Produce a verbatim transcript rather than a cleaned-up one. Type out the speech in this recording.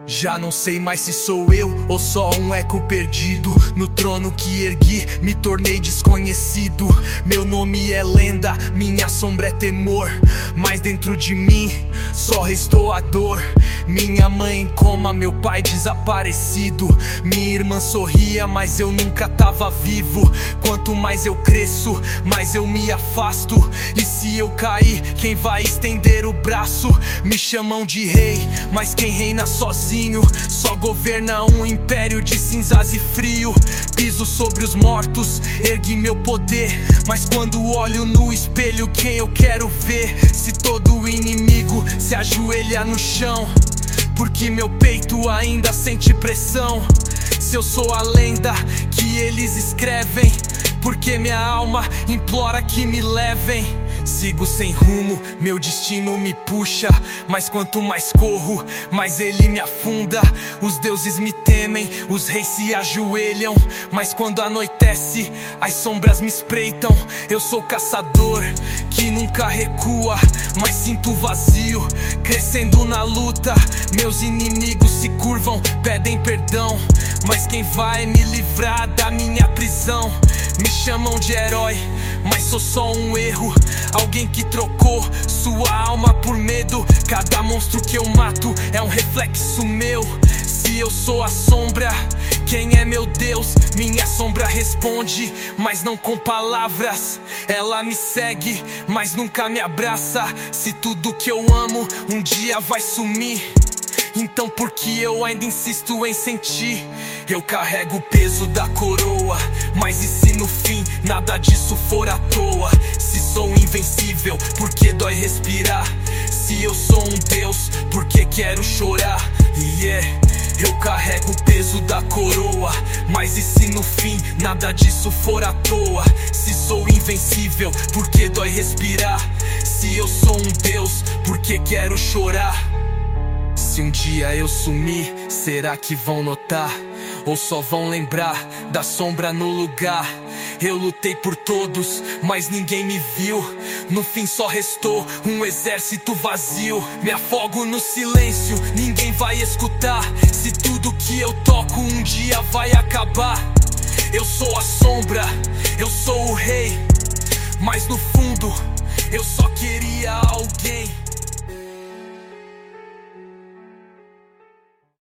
Já não sei mais se sou eu ou só um eco perdido. No trono que ergui, me tornei desconhecido. Meu nome é lenda, minha sombra é temor. Mas dentro de mim, só restou a dor. Minha mãe em coma, meu pai desaparecido. Minha irmã sorria, mas eu nunca tava vivo. Quanto mais eu cresço, mais eu me afasto. E se eu cair, quem vai estender o braço? Me chamam de rei, mas quem reina sozinho só governa um império de cinzas e frio. Piso sobre os mortos, ergui meu poder. Mas quando olho no espelho, quem eu quero ver? Se todo inimigo se ajoelha no chão, porque meu peito ainda sente pressão. Se eu sou a lenda que eles escrevem, porque minha alma implora que me levem. Sigo sem rumo, meu destino me puxa, mas quanto mais corro, mais ele me afunda. Os deuses me temem, os reis se ajoelham, mas quando anoitece, as sombras me espreitam. Eu sou caçador que nunca recua, mas sinto vazio, crescendo na luta. Meus inimigos se curvam, pedem perdão, mas quem vai me livrar da minha prisão? Me chamam de herói, mas sou só um erro. Alguém que trocou sua alma por medo. Cada monstro que eu mato é um reflexo meu. Se eu sou a sombra, quem é meu Deus? Minha sombra responde, mas não com palavras. Ela me segue, mas nunca me abraça. Se tudo que eu amo um dia vai sumir, então por que eu ainda insisto em sentir? Eu carrego o peso da coroa, mas e se no fim nada disso for à toa? Se sou invencível, por que dói respirar? Se eu sou um Deus, por que quero chorar? Yeah, eu carrego o peso da coroa, mas e se no fim nada disso for à toa? Se sou invencível, por que dói respirar? Se eu sou um Deus, por que quero chorar? Se um dia eu sumir, será que vão notar? Ou só vão lembrar da sombra no lugar? Eu lutei por todos, mas ninguém me viu. No fim só restou um exército vazio. Me afogo no silêncio, ninguém vai escutar. Se tudo que eu toco um dia vai acabar. Eu sou a sombra, eu sou o rei, mas no fundo eu só queria alguém